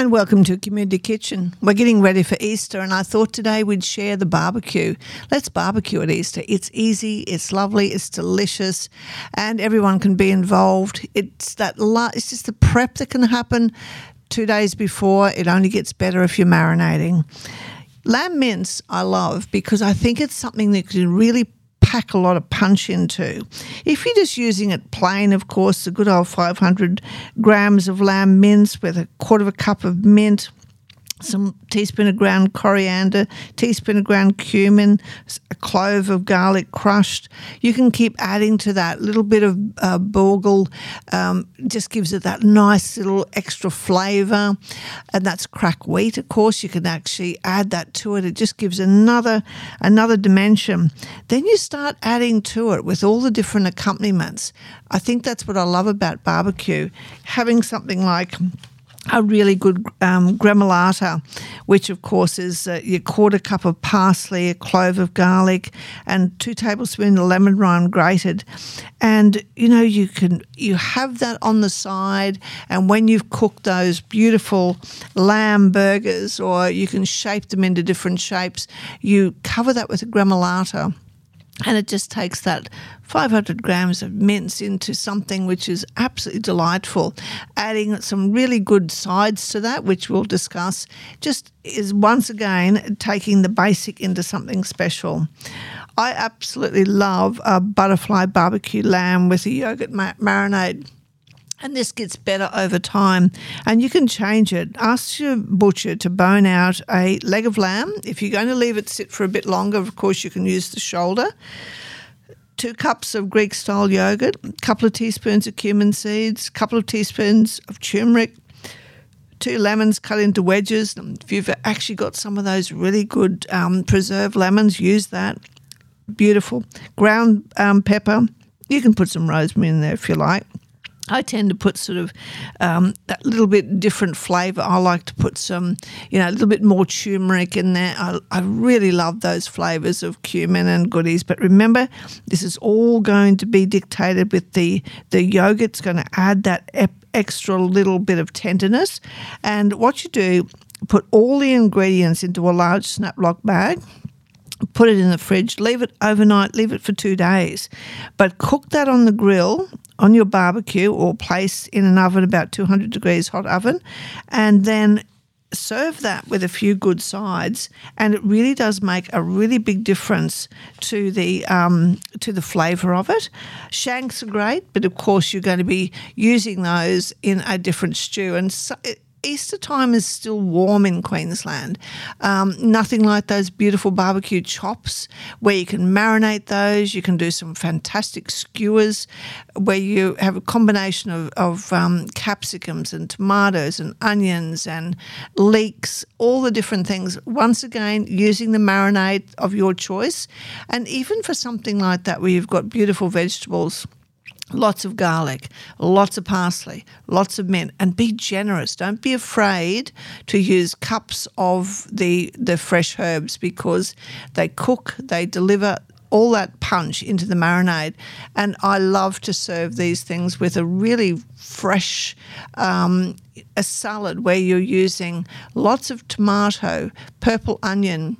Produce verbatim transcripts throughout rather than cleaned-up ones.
And welcome to Community Kitchen. We're getting ready for Easter, and I thought today we'd share the barbecue. Let's barbecue at Easter. It's easy, it's lovely, it's delicious, and everyone can be involved. It's that la- it's just the prep that can happen two days before. It only gets better if you're marinating. Lamb mince I love because I think it's something that can really pack a lot of punch into. If you're just using it plain, of course, a good old five hundred grams of lamb mince with a quarter of a cup of mint, some teaspoon of ground coriander, teaspoon of ground cumin, a clove of garlic crushed. You can keep adding to that. A little bit of uh, bogle um, just gives it that nice little extra flavour. And that's cracked wheat, of course. You can actually add that to it. It just gives another another dimension. Then you start adding to it with all the different accompaniments. I think that's what I love about barbecue, having something like a really good um, gremolata, which of course is uh, your quarter cup of parsley, a clove of garlic, and two tablespoons of lemon rind grated. And you know you can you have that on the side, and when you've cooked those beautiful lamb burgers, or you can shape them into different shapes, you cover that with a gremolata. And it just takes that five hundred grams of mince into something which is absolutely delightful. Adding some really good sides to that, which we'll discuss, just is once again taking the basic into something special. I absolutely love a butterfly barbecue lamb with a yogurt ma- marinade. And this gets better over time, and you can change it. Ask your butcher to bone out a leg of lamb. If you're going to leave it sit for a bit longer, of course, you can use the shoulder. Two cups of Greek-style yogurt, a couple of teaspoons of cumin seeds, a couple of teaspoons of turmeric, two lemons cut into wedges. If you've actually got some of those really good um, preserved lemons, use that. Beautiful. Ground um, pepper. You can put some rosemary in there if you like. I tend to put sort of um, that little bit different flavour. I like to put some, you know, a little bit more turmeric in there. I, I really love those flavours of cumin and goodies. But remember, this is all going to be dictated with the, the yogurt. It's going to add that ep- extra little bit of tenderness. And what you do, put all the ingredients into a large Snaplock bag. Put it in the fridge, leave it overnight, leave it for two days. But cook that on the grill, on your barbecue, or place in an oven, about two hundred degrees hot oven, and then serve that with a few good sides. And it really does make a really big difference to the um, to the flavour of it. Shanks are great, but of course you're going to be using those in a different stew. And so it, Easter time is still warm in Queensland. Um, nothing like those beautiful barbecue chops where you can marinate those. You can do some fantastic skewers where you have a combination of, of um, capsicums and tomatoes and onions and leeks, all the different things. Once again, using the marinade of your choice. And even for something like that where you've got beautiful vegetables, lots of garlic, lots of parsley, lots of mint, and be generous. Don't be afraid to use cups of the the fresh herbs because they cook, they deliver all that punch into the marinade. And I love to serve these things with a really fresh um, a salad where you're using lots of tomato, purple onion,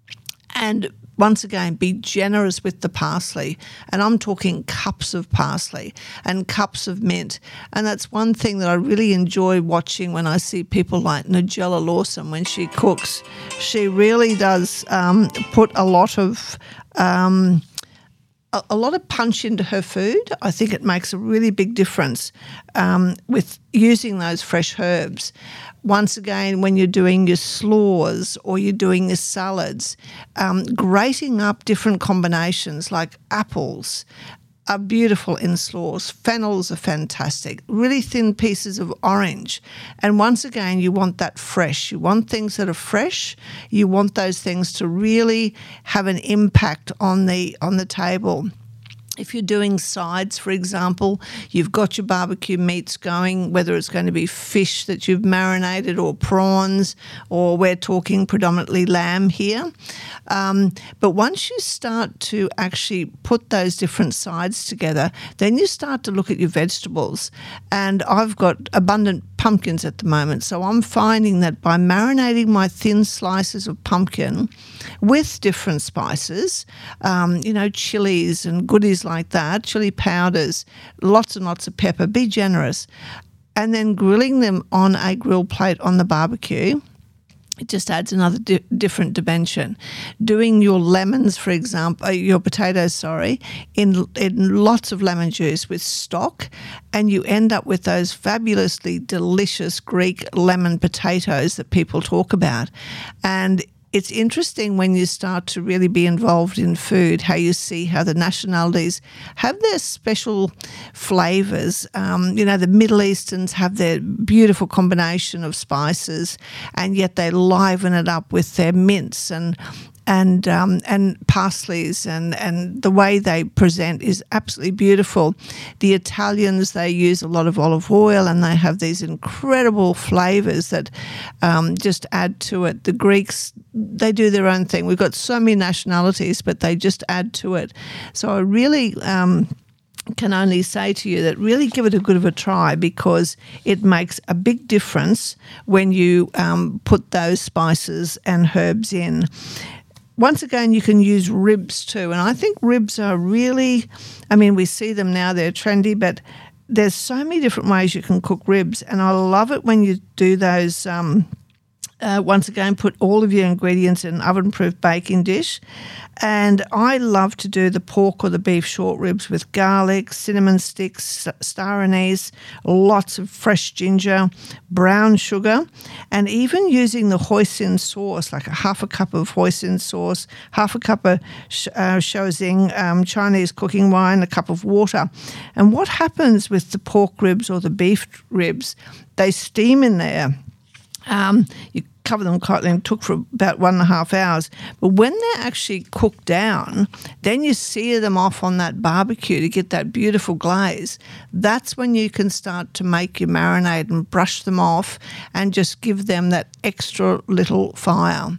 and once again, be generous with the parsley. And I'm talking cups of parsley and cups of mint. And that's one thing that I really enjoy watching when I see people like Nigella Lawson when she cooks. She really does um, put a lot of... Um, a, a lot of punch into her food. I think it makes a really big difference um, with using those fresh herbs. Once again, when you're doing your slaws or you're doing your salads, um, grating up different combinations like apples are beautiful in slaws. Fennels are fantastic. Really thin pieces of orange. And once again, you want that fresh. You want things that are fresh. You want those things to really have an impact on the on the table. If you're doing sides, for example, you've got your barbecue meats going, whether it's going to be fish that you've marinated or prawns, or we're talking predominantly lamb here. Um, but once you start to actually put those different sides together, then you start to look at your vegetables. And I've got abundant pumpkins at the moment, so I'm finding that by marinating my thin slices of pumpkin with different spices, um, you know, chilies and goodies like that, chili powders, lots and lots of pepper, be generous, and then grilling them on a grill plate on the barbecue, it just adds another di- different dimension. Doing your lemons, for example, uh, your potatoes, sorry, in in lots of lemon juice with stock, and you end up with those fabulously delicious Greek lemon potatoes that people talk about. And it's interesting when you start to really be involved in food, how you see how the nationalities have their special flavours. Um, you know, the Middle Easterns have their beautiful combination of spices, and yet they liven it up with their mints and and um, and parsleys, and, and the way they present is absolutely beautiful. The Italians, they use a lot of olive oil, and they have these incredible flavours that um, just add to it. The Greeks, they do their own thing. We've got so many nationalities, but they just add to it. So I really um, can only say to you that really give it a good of a try, because it makes a big difference when you um, put those spices and herbs in. Once again, you can use ribs too, and I think ribs are really, I mean, we see them now, they're trendy, but there's so many different ways you can cook ribs, and I love it when you do those, um, uh, once again, put all of your ingredients in an oven-proof baking dish. And I love to do the pork or the beef short ribs with garlic, cinnamon sticks, star anise, lots of fresh ginger, brown sugar, and even using the hoisin sauce, like a half a cup of hoisin sauce, half a cup of uh, Shaoxing um, Chinese cooking wine, a cup of water. And what happens with the pork ribs or the beef ribs, they steam in there. Um, you cover them tightly and cook for about one and a half hours. But when they're actually cooked down, then you sear them off on that barbecue to get that beautiful glaze. That's when you can start to make your marinade and brush them off and just give them that extra little fire.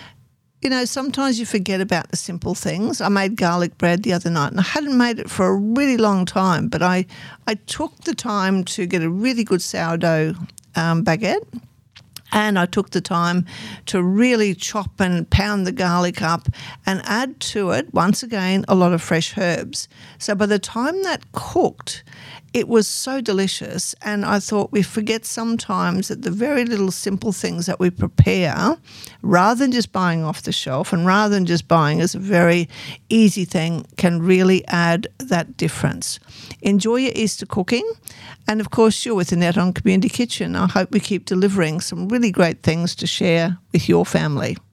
You know, sometimes you forget about the simple things. I made garlic bread the other night, and I hadn't made it for a really long time, but I, I took the time to get a really good sourdough um, baguette. And I took the time to really chop and pound the garlic up and add to it, once again, a lot of fresh herbs. So by the time that cooked, it was so delicious. And I thought we forget sometimes that the very little simple things that we prepare, rather than just buying off the shelf and rather than just buying as a very easy thing, can really add that difference. Enjoy your Easter cooking. And of course, you're with Annette on Community Kitchen. I hope we keep delivering some really great things to share with your family.